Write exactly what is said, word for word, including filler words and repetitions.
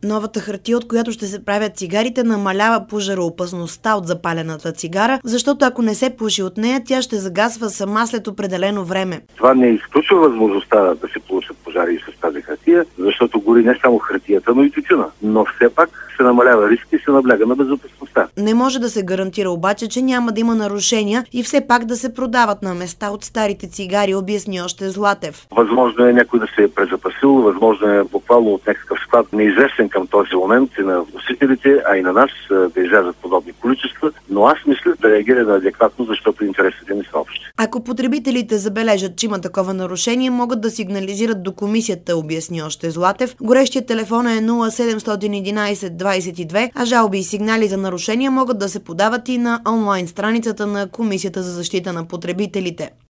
Новата хартия, от която ще се правят цигарите, намалява пожароопасността от запалената цигара, защото ако не се пуши от нея, тя ще загасва сама след определено време. Това не изключва възможността да се получат пожари с тази хартия, защото гори не само хартията, но и тютюна. Но все пак се намалява риска и се набляга на безопасността. Не може да се гарантира обаче, че няма да има нарушения и все пак да се продават на места от старите цигари, обясни още Златев. Възможно е някой да се е презапасил, възможно е буквално от някакъв склад, неизвестен към този момент и на вносителите, а и на нас да излязат подобни количества, но аз мисля да реагира адекватно, защото интересите не са общи. Ако потребителите забележат, че има такова нарушение, могат да сигнализират до комисията, обясни още Златев. Горещият телефон е нула седемстотин и единадесет двадесет и две, а жалби и сигнали за нарушения могат да се подават и на онлайн страницата на Комисията за защита на потребителите.